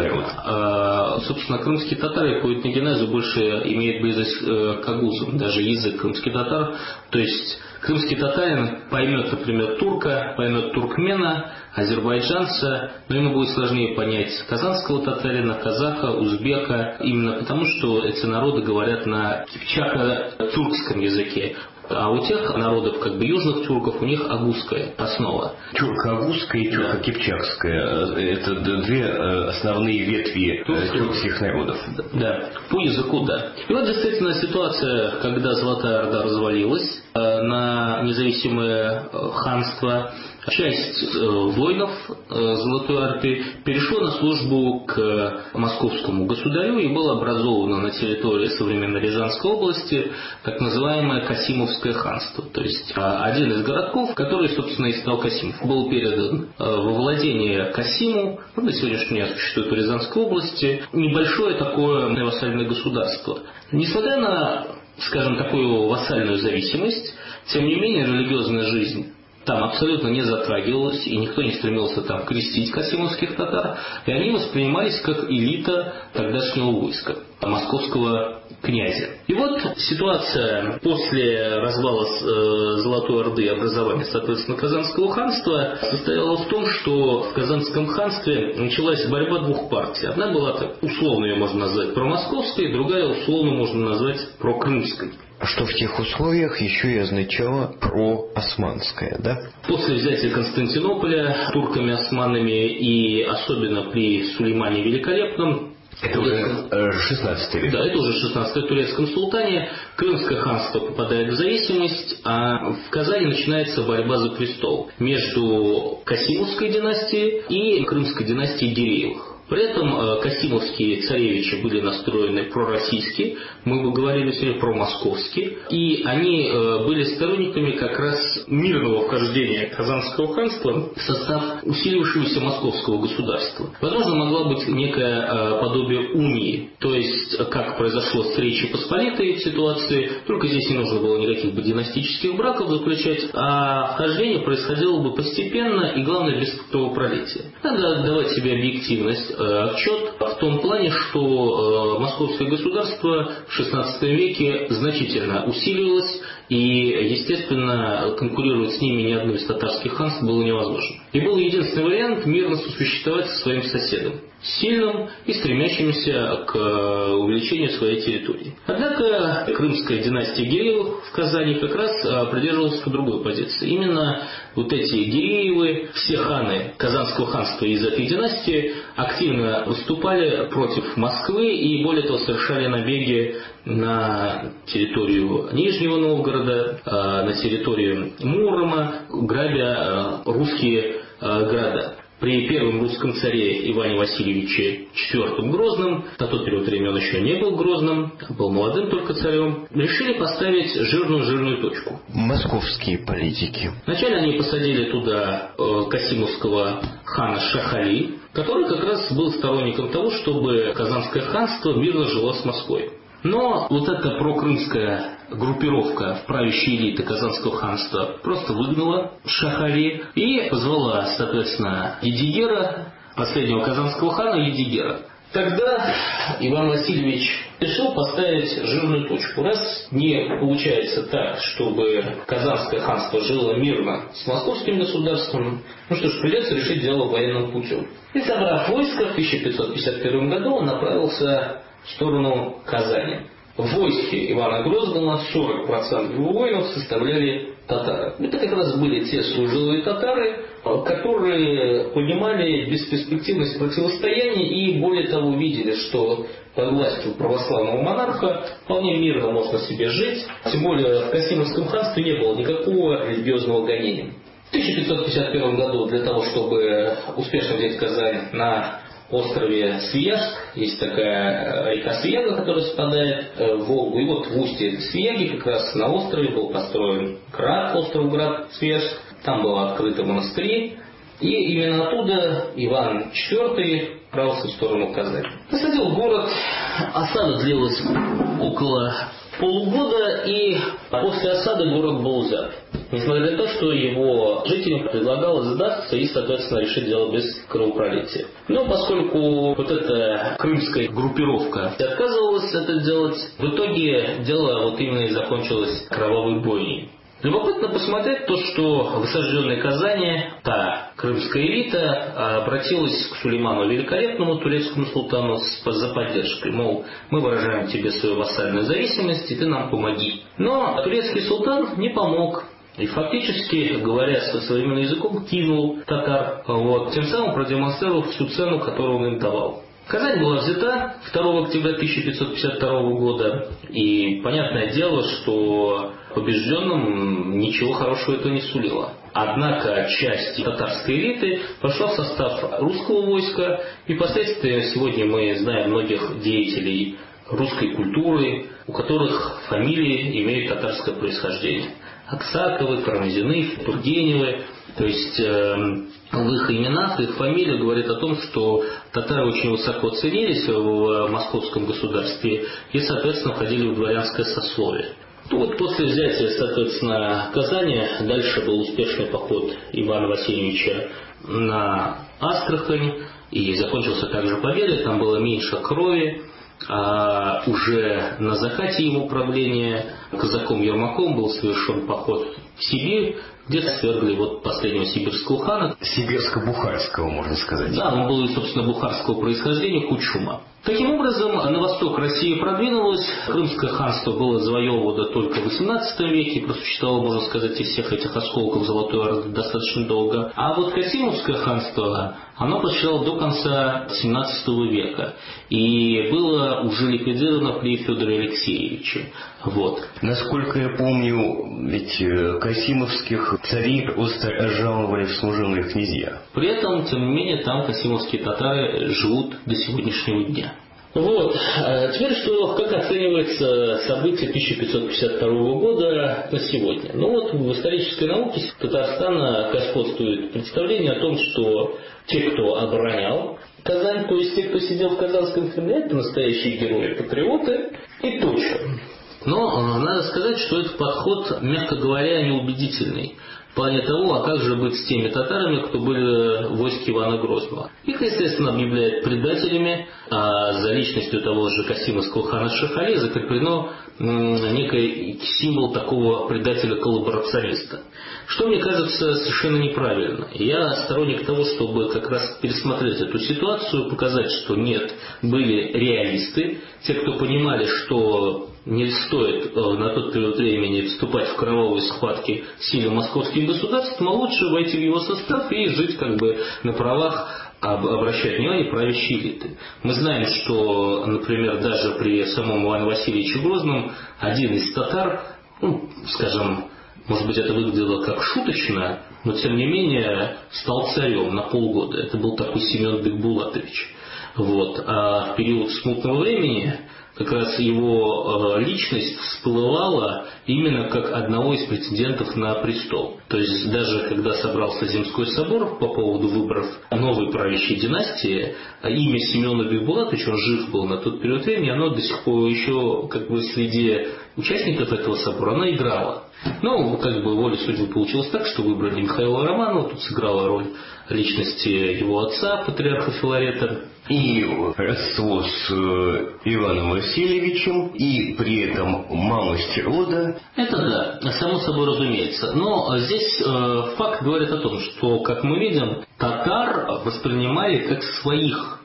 народ. Собственно, крымские татары по этногенезу больше имеют близость к агузам, даже язык крымских татар, то есть крымский татарин поймет, например, турка, поймет туркмена, азербайджанца, но ему будет сложнее понять казанского татарина, казаха, узбека, именно потому, что эти народы говорят на кипчако-тюркском языке. А у тех народов, южных тюрков, у них агузская основа. Тюрко-агузская и тюрко-кипчакская – это две основные ветви тюркских народов. Да, по языку, да. И вот действительно ситуация, когда Золотая Орда развалилась на независимое ханство, часть воинов Золотой Орды перешла на службу к московскому государю и была образована на территории современной Рязанской области так называемое Касимовское ханство. То есть один из городков, который, собственно, и стал Касимов, был передан во владение Касиму, на сегодняшний день существует в Рязанской области, небольшое такое вассальное государство. Несмотря на, скажем, такую вассальную зависимость, тем не менее религиозная жизнь там абсолютно не затрагивалась, и никто не стремился там крестить касимовских татар, и они воспринимались как элита тогдашнего войска, московского князя. И вот ситуация после развала Золотой Орды и образования, соответственно, Казанского ханства состояла в том, что в Казанском ханстве началась борьба двух партий. Одна была, так, условно ее можно назвать промосковской, другая условно можно назвать прокрымской. Что в тех условиях еще и означало проосманское, да? После взятия Константинополя турками, османами и особенно при Сулеймане Великолепном, это уже 16 век. Да, это уже 16 турецком султане, Крымское ханство попадает в зависимость, а в Казани начинается борьба за престол между Касимовской династией и Крымской династией Гиреевых. При этом касимовские царевичи были настроены пророссийски, мы бы говорили сегодня промосковски, и они были сторонниками как раз мирного вхождения Казанского ханства в состав усилившегося московского государства. Возможно, могла быть некое подобие унии, то есть, как произошло с Речи Посполитой в ситуации, только здесь не нужно было никаких бы династических браков заключать, а вхождение происходило бы постепенно и, главное, без кровопролития. Надо отдавать себе объективность, отчет в том плане, что московское государство в XVI веке значительно усиливалось, и, естественно, конкурировать с ними ни одно из татарских ханств было невозможно. И был единственный вариант мирно сосуществовать со своим соседом, сильным и стремящимся к увеличению своей территории. Однако крымская династия Гиреевых в Казани как раз придерживалась по другой позиции. Именно вот эти Гиреевы, все ханы Казанского ханства из этой династии активно выступали против Москвы и, более того, совершали набеги на территорию Нижнего Новгорода, на территорию Мурома, грабя русские города. При первом русском царе Иване Васильевиче IV Грозном, на тот период времени он еще не был Грозным, был молодым только царем, решили поставить жирную точку. Московские политики. Вначале они посадили туда касимовского хана Шахали, который как раз был сторонником того, чтобы Казанское ханство мирно жило с Москвой. Но вот эта прокрымская группировка правящей элиты Казанского ханства просто выгнала Шахали и позвала, соответственно, Едигера, последнего казанского хана Едигера. Тогда Иван Васильевич решил поставить жирную точку. Раз не получается так, чтобы Казанское ханство жило мирно с московским государством, придется решить дело военным путем. И, собрав войско, в 1551 году он направился в сторону Казани. В войске Ивана Грозного 40% его воинов составляли татары. Это как раз были те служилые татары, которые понимали бесперспективность противостояния и, более того, видели, что под властью православного монарха вполне мирно можно себе жить. Тем более в Касимовском ханстве не было никакого религиозного гонения. В 1551 году для того, чтобы успешно взять Казань, на острове Свияжск, есть такая река Свияга, которая спадает в Волгу, и вот в устье этой Свияги, как раз на острове, был построен град, остров-град Свияжск, там было открыто монастыри, и именно оттуда Иван IV отправился в сторону Казани. Посадил город, осада длилась около полугода, и после осады город был взят. Несмотря на то, что его жителям предлагалось сдаться и, соответственно, решить дело без кровопролития. Но поскольку вот эта крымская группировка отказывалась это делать, в итоге дело вот именно и закончилось кровавой бойней. Любопытно посмотреть то, что в осажденной Казани та крымская элита обратилась к Сулейману Великолепному, турецкому султану, за поддержкой. Мол, мы выражаем тебе свою вассальную зависимость, и ты нам помоги. Но турецкий султан не помог. И фактически, говоря современным языком, кинул татар, тем самым продемонстрировав всю цену, которую он им давал. Казань была взята 2 октября 1552 года, и понятное дело, что побежденным ничего хорошего это не сулило. Однако часть татарской элиты пошла в состав русского войска, и впоследствии сегодня мы знаем многих деятелей русской культуры, у которых фамилии имеют татарское происхождение. Аксаковы, Карамзины, Тургеневы. То есть в их именах, в их фамилиях говорит о том, что татары очень высоко ценились в московском государстве и, соответственно, входили в дворянское сословие. Вот после взятия, соответственно, Казани дальше был успешный поход Ивана Васильевича на Астрахань, и закончился также победой, там было меньше крови. А уже на закате его правления казаком Ермаком был совершен поход в Сибирь, где свергли последнего сибирского хана. Сибирско-бухарского, можно сказать. Да, он был, собственно, бухарского происхождения, Кучума. Таким образом, на восток Россия продвинулась. Крымское ханство было завоевано только в XVIII веке, просуществовало, можно сказать, из всех этих осколков Золотой Орды достаточно долго. А вот Касимовское ханство, оно просуществовало до конца XVII века и было уже ликвидировано при Федоре Алексеевиче. Насколько я помню, ведь касимовских царей просто жаловали в служебные князья. При этом, тем не менее, там касимовские татары живут до сегодняшнего дня. Теперь как оценивается событие 1552 года на сегодня? В исторической науке Татарстана господствует представление о том, что те, кто оборонял Казань, то есть те, кто сидел в Казанском Кремле, это настоящие герои, патриоты, и точка. Но надо сказать, что этот подход, мягко говоря, неубедительный. В плане того, а как же быть с теми татарами, кто были в войске Ивана Грозного. Их, естественно, объявляют предателями, а за личностью того же Касимовского хана Шахали закреплено некий символ такого предателя-коллаборациониста. Что, мне кажется, совершенно неправильно. Я сторонник того, чтобы как раз пересмотреть эту ситуацию, показать, что нет, были реалисты, те, кто понимали, что не стоит на тот период времени вступать в кровавые схватки с сильным московским государством, а лучше войти в его состав и жить на правах обращать внимание правящей элиты. Мы знаем, что, например, даже при самом Иване Васильевиче Грозном один из татар, скажем, может быть, это выглядело как шуточно, но тем не менее стал царем на полгода. Это был такой Семен Бекбулатович. А в период смутного времени как раз его личность всплывала именно как одного из претендентов на престол. То есть даже когда собрался Земской собор по поводу выборов новой правящей династии, имя Семена Бекбулатовича, он жив был на тот период времени, оно до сих пор еще среди участников этого собора оно играло. Но волей судьбы получилось так, что выбрали Михаила Романова, тут сыграла роль личности его отца, патриарха Филарета. И родство с Иваном Васильевичем, и при этом малость рода. Это да, само собой разумеется. Но здесь факт говорит о том, что, как мы видим, татар воспринимали как своих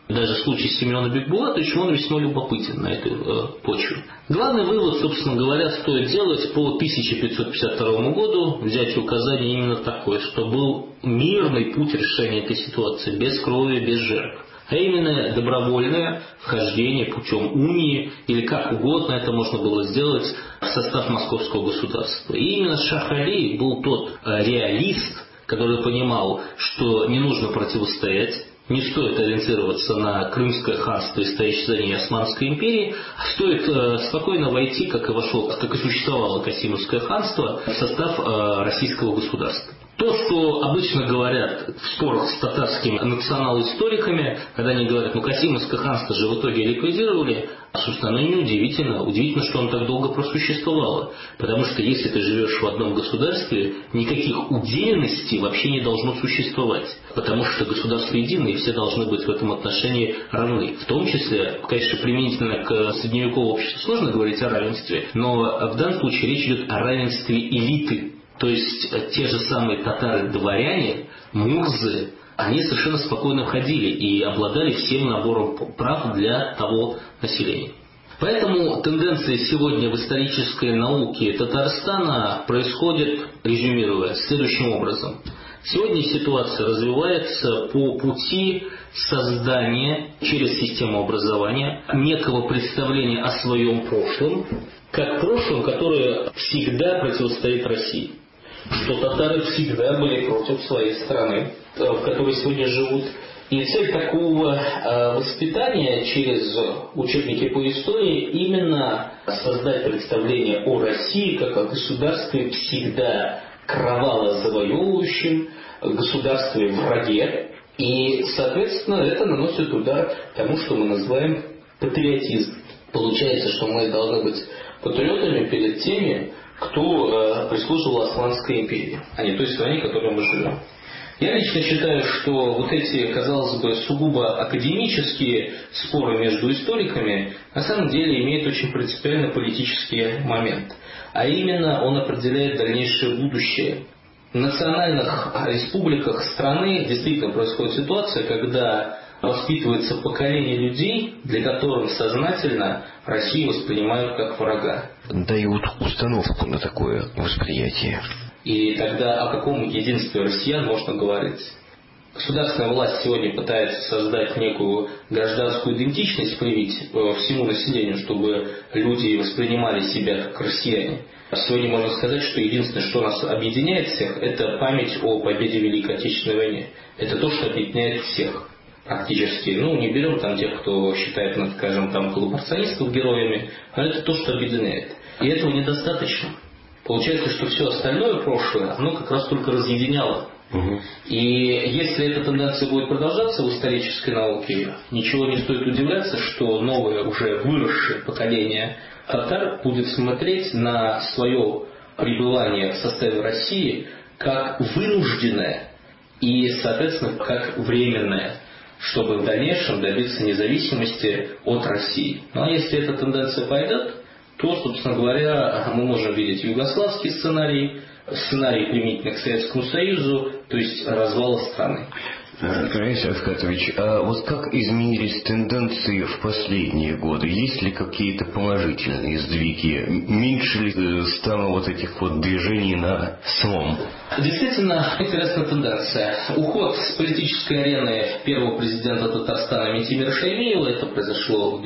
даже случай Симеона Бекбулатовича, он весьма любопытен на этой почве. Главный вывод, собственно говоря, стоит делать по 1552 году, взять указание именно такое, что был мирный путь решения этой ситуации, без крови, без жертв. А именно добровольное вхождение путем унии, или как угодно это можно было сделать, в состав московского государства. И именно Шах Алий был тот реалист, который понимал, что не нужно противостоять, не стоит ориентироваться на Крымское ханство и стоящее за ней Османской империи, а стоит спокойно войти, как и существовало Касимовское ханство, в состав российского государства. То, что обычно говорят в спорах с татарскими национал-историками, когда они говорят, Касимовское ханство же в итоге ликвидировали, собственно, оно неудивительно. Удивительно, что оно так долго просуществовало. Потому что если ты живешь в одном государстве, никаких удельностей вообще не должно существовать. Потому что государство единое, и все должны быть в этом отношении равны. В том числе, конечно, применительно к средневековому обществу сложно говорить о равенстве, но в данном случае речь идет о равенстве элиты. То есть те же самые татары-дворяне, мурзы, они совершенно спокойно входили и обладали всем набором прав для того населения. Поэтому тенденции сегодня в исторической науке Татарстана происходят, резюмируя, следующим образом. Сегодня ситуация развивается по пути создания через систему образования некого представления о своем прошлом, как прошлом, которое всегда противостоит России. Что татары всегда были против своей страны, в которой сегодня живут. И цель такого воспитания через учебники по истории именно создать представление о России как о государстве всегда кроваво-завоевывающем, государстве враге. И, соответственно, это наносит удар тому, что мы называем патриотизм. Получается, что мы должны быть патриотами перед теми, кто прислуживал Османской империи, а не той стране, в которой мы живем. Я лично считаю, что вот эти, казалось бы, сугубо академические споры между историками на самом деле имеют очень принципиально политический момент. А именно он определяет дальнейшее будущее. В национальных республиках страны действительно происходит ситуация, когда воспитывается поколение людей, для которых сознательно Россию воспринимают как врага. Дают установку на такое восприятие. И тогда о каком единстве россиян можно говорить? Государственная власть сегодня пытается создать некую гражданскую идентичность, привить всему населению, чтобы люди воспринимали себя как россияне. Сегодня можно сказать, что единственное, что нас объединяет всех, это память о победе в Великой Отечественной войне. Это то, что объединяет всех. Практически, не берем там тех, кто считает, скажем, коллаборационистов героями, но это то, что объединяет. И этого недостаточно. Получается, что все остальное прошлое, оно как раз только разъединяло. И если эта тенденция будет продолжаться в исторической науке, ничего не стоит удивляться, что новое, уже выросшее поколение татар будет смотреть на свое пребывание в составе России как вынужденное и, соответственно, как временное, чтобы в дальнейшем добиться независимости от России. Ну а если эта тенденция пойдет, то, собственно говоря, мы можем видеть югославский сценарий применительно к Советскому Союзу, то есть развала страны. Раис Аскатович, а вот как изменились тенденции в последние годы? Есть ли какие-то положительные сдвиги? Меньше ли стало этих движений на слом? Действительно, интересная тенденция. Уход с политической арены первого президента Татарстана Ментимира Шаймиева, это произошло в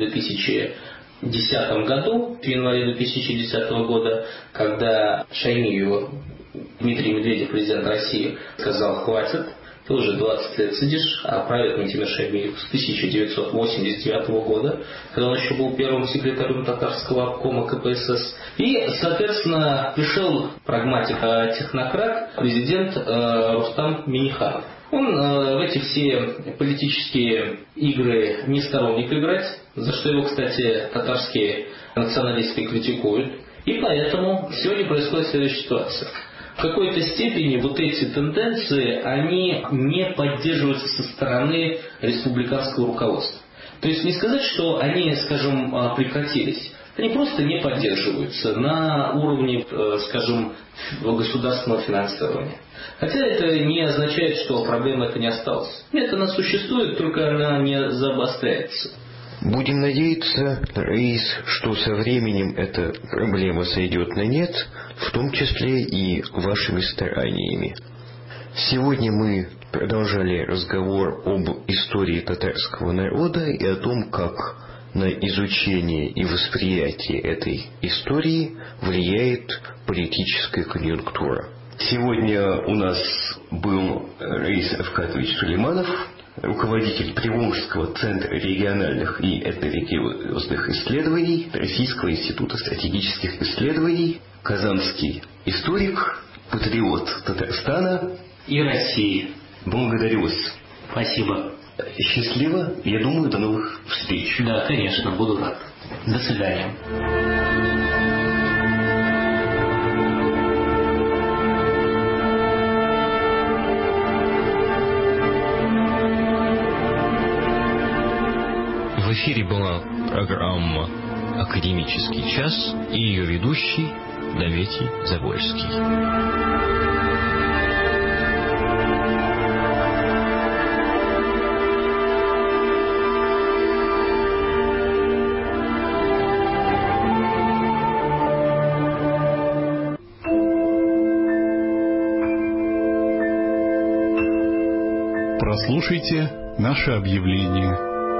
2010 году, в январе 2010 года, когда Шаймиеву Дмитрий Медведев, президент России, сказал: хватит, ты уже 20 лет сидишь, а правит Ментимир Шаймиев с 1989 года, когда он еще был первым секретарем татарского обкома КПСС. И, соответственно, пришел прагматик-технократ, президент Рустам Минниханов. Он в эти все политические игры не сторонник играть, за что его, кстати, татарские националисты критикуют. И поэтому сегодня происходит следующая ситуация. В какой-то степени эти тенденции, они не поддерживаются со стороны республиканского руководства. То есть не сказать, что они, скажем, прекратились. они просто не поддерживаются на уровне, скажем, государственного финансирования. Хотя это не означает, что проблема эта не осталась. Нет, она существует, только она не заобостряется. Будем надеяться, Раис, что со временем эта проблема сойдет на нет, в том числе и вашими стараниями. Сегодня мы продолжали разговор об истории татарского народа и о том, как на изучение и восприятие этой истории влияет политическая конъюнктура. Сегодня у нас был Раис Равкатович Сулейманов, руководитель Приволжского центра региональных и этнорелигиозных исследований Российского института стратегических исследований, казанский историк, патриот Татарстана и России. Благодарю вас. Спасибо. Счастливо. Я думаю, до новых встреч. Да, конечно, буду рад. До свидания. В эфире была программа «Академический час» и ее ведущий Даветий Завольский. Прослушайте наше объявление.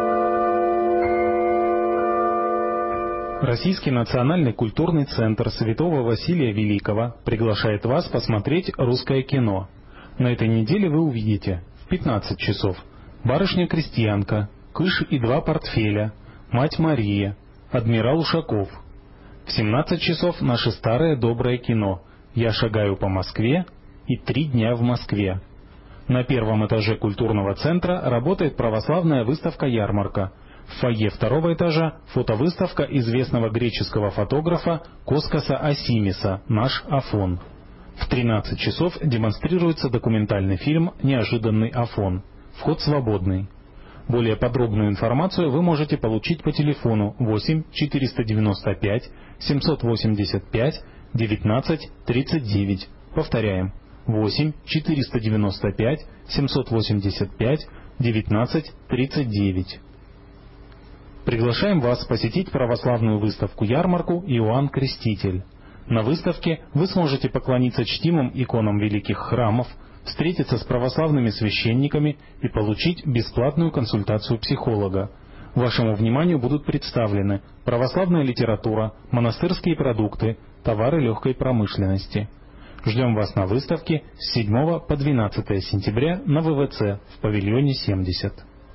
Российский национальный культурный центр Святого Василия Великого приглашает вас посмотреть русское кино. На этой неделе вы увидите в 15 часов «Барышня-крестьянка», «Кыш и два портфеля», «Мать Мария», «Адмирал Ушаков». В 17 часов наше старое доброе кино «Я шагаю по Москве» и «3 дня в Москве». На первом этаже культурного центра работает православная выставка-ярмарка. В фойе второго этажа фотовыставка известного греческого фотографа Коскоса Асимиса «Наш Афон». В 13 часов демонстрируется документальный фильм «Неожиданный Афон». Вход свободный. Более подробную информацию вы можете получить по телефону 8 495 785 19 39. Повторяем. 8 495 785 19 39. Приглашаем вас посетить православную выставку-ярмарку «Иоанн Креститель». На выставке вы сможете поклониться чтимым иконам великих храмов, встретиться с православными священниками и получить бесплатную консультацию психолога. Вашему вниманию будут представлены православная литература, монастырские продукты, товары легкой промышленности. Ждем вас на выставке с 7 по 12 сентября на ВВЦ в павильоне 70.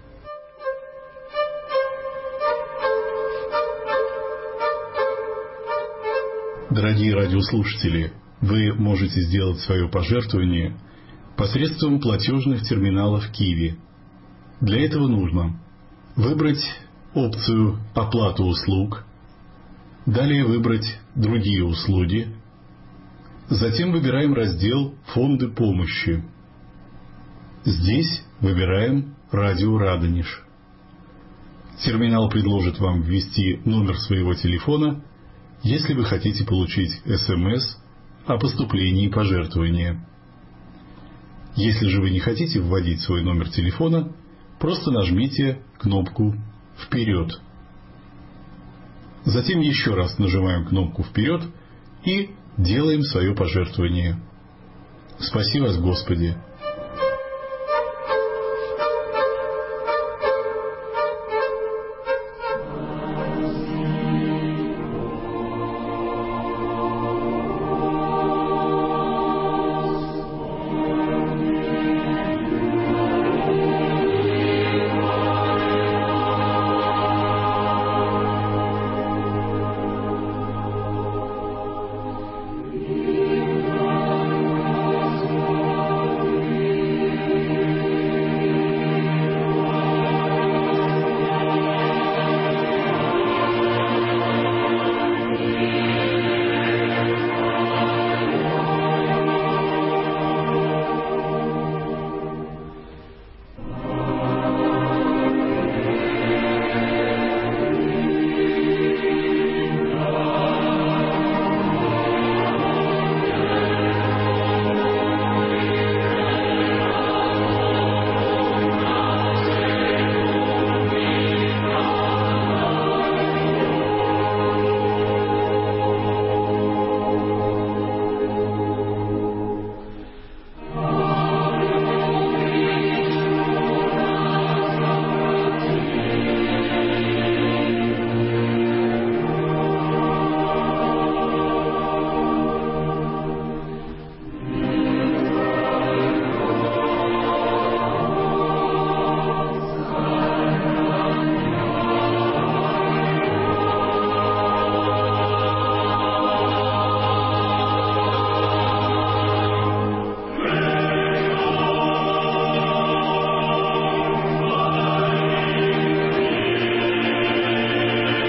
Дорогие радиослушатели, вы можете сделать свое пожертвование посредством платежных терминалов Киви. Для этого нужно выбрать опцию «Оплата услуг», далее выбрать «Другие услуги», затем выбираем раздел «Фонды помощи». Здесь выбираем «Радио Радонеж». Терминал предложит вам ввести номер своего телефона, если вы хотите получить СМС о поступлении пожертвования. Если же вы не хотите вводить свой номер телефона, просто нажмите кнопку «Вперед». Затем еще раз нажимаем кнопку «Вперед» и делаем свое пожертвование. Спаси вас, Господи!